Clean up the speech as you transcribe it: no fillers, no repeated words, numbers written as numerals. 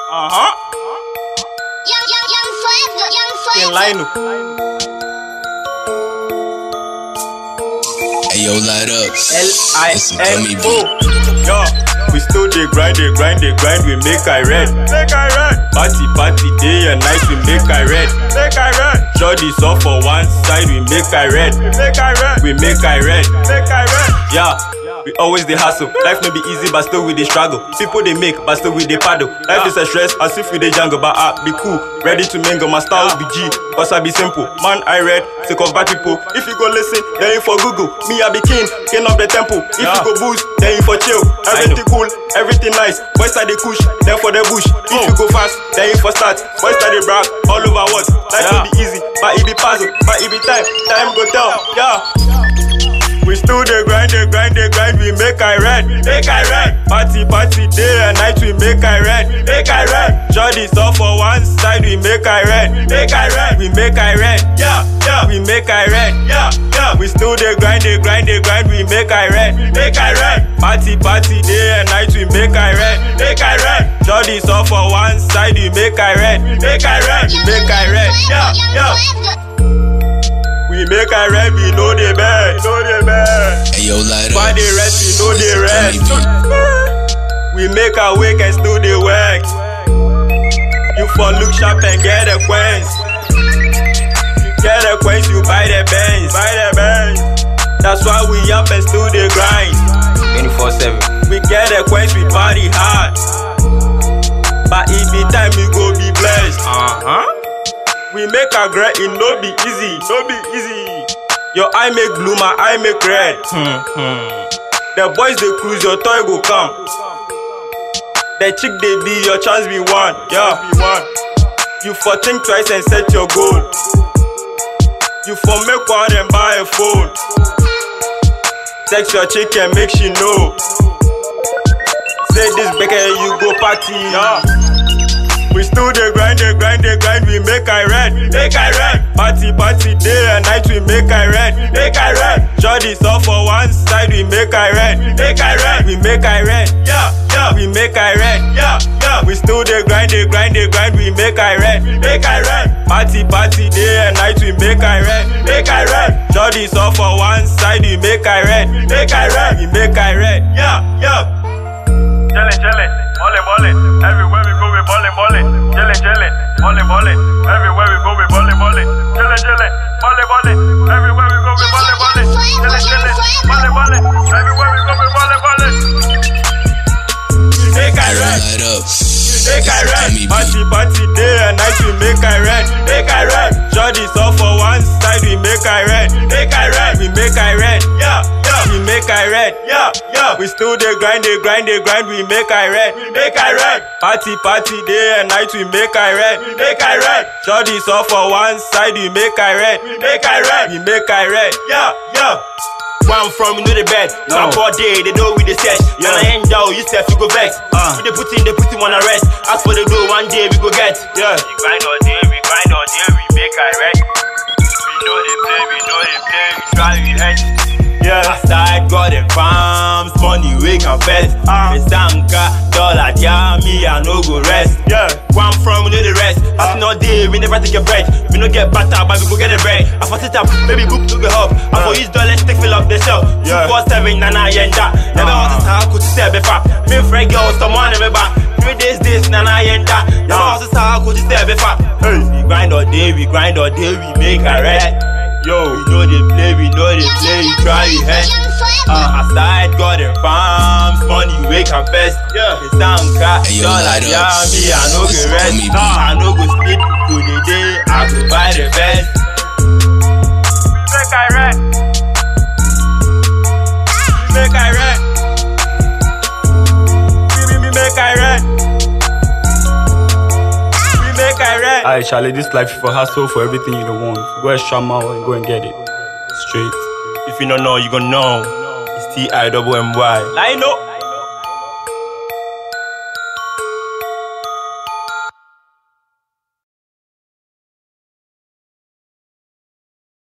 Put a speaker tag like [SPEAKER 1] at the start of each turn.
[SPEAKER 1] Young Lino.
[SPEAKER 2] Hey yo, light up.
[SPEAKER 1] L-I-N-O. Yo, we still dey grind, we make I red. Party, day and night, we make I red. Shorties all for one side, we make I red. We make I red. Yeah. We always dey hustle. Life no be easy, but still we dey struggle. People they make, but still we dey paddle. Life is a stress, as if we dey jungle, but I be cool. Ready to mingle, my style be G. Cause I be simple. Man, I read, sick of bad people. If you go listen, then you for Google. Me, I be king of the temple. If you go boost, then you for chill. Everything cool, everything nice. Boys start the kush, then for the bush. If you go fast, then you for start. Boys start the brag, all over what? Life no be easy, but it be puzzle. But it be time go tell. Yeah. We still dey grind, we make I red. Party, day and night, we make I red. Shorties all for one side, we make I red. We make I red. Yeah. We make I red. Yeah. We still dey grind, we make I red. Party, day and night, we make I red. Shorties all for one side, we make I red. We make I red. Yeah. We make I red, we know the best.
[SPEAKER 2] Hey yo, light up.
[SPEAKER 1] Why they rest, we know they rest. We make our wake and still they work. You for look sharp and get a quench. You get a quench, you buy the Benz. That's why we up and still they grind.
[SPEAKER 3] 24/7.
[SPEAKER 1] We get a quench, we party hard. But it be time we go be blessed. We make a great, it no be easy. Your eye make blue, my eye make red. The boys they cruise, your toy go come. The chick they be, your chance be one. Yeah, you for think twice and set your goal. You for make one and buy a phone. Text your chick and make she know. Say this back and you go party. Yeah. We still dey grind, we make I red. Party, day and night, we make I red. Shorties all for one side, we make I red. We make I red. Yeah. We make I red. Yeah. We still dey grind, we make I red. Party, day and night, we make I red. Shorties all for one side, we make I red. We make I red. Yeah.
[SPEAKER 4] Chillin', ballin', everywhere we go we ballin', chillin', ballin', everywhere we go we ballin', chillin', ballin', everywhere we go we ballin', chillin', ballin', everywhere we go we ballin'.
[SPEAKER 1] We make I red. Party, day and night, we make I red. Shorties all for one side, we make I red. We make I red. Yeah. We make I red. Yeah. We still dey grind, we make I red. Party, day and night, we make I red. Shorties all for one side, we make I red. We make I red. Yeah.
[SPEAKER 3] Where I'm from, you know the bed. Some poor day, they know we the search. When I end out, you say you go vex. We they put in one arrest. As for the door, one day we go get. Yeah. We grind all day, we make I red. We know they play, we try, we head. Yeah. Outside, got them farms, money we can fetch. Sanka, dollar, yeah, me, I no go rest.
[SPEAKER 1] Yeah.
[SPEAKER 3] Where I'm from, we know the rest. As no day, we never take a break. We no get butter, but we go get a break. I for sit up, baby book to the hub. I for use dollars, take fill up the shelf. 247, nana, yenda. Never was a how could you say before. Me friend girls, someone never back. 3 days, nana, yenda. Never was a how could you say before. Hey, we grind all day, we make a red. Yo, we know they play, we try, we head. Outside, got them farms, money we can fest. It's Sanka, dollar, yeah, me, I no go rest. I no go sleep through the day, I go buy the best.
[SPEAKER 4] We make I red.
[SPEAKER 1] We make I red. We make I red. We make I red.
[SPEAKER 5] Alright, Charlie, this life for hustle for everything you don't want. Go extra mile and go and get it. Straight.
[SPEAKER 3] If you don't know, you gon' know. It's T-I-double-M-Y.
[SPEAKER 1] Lino.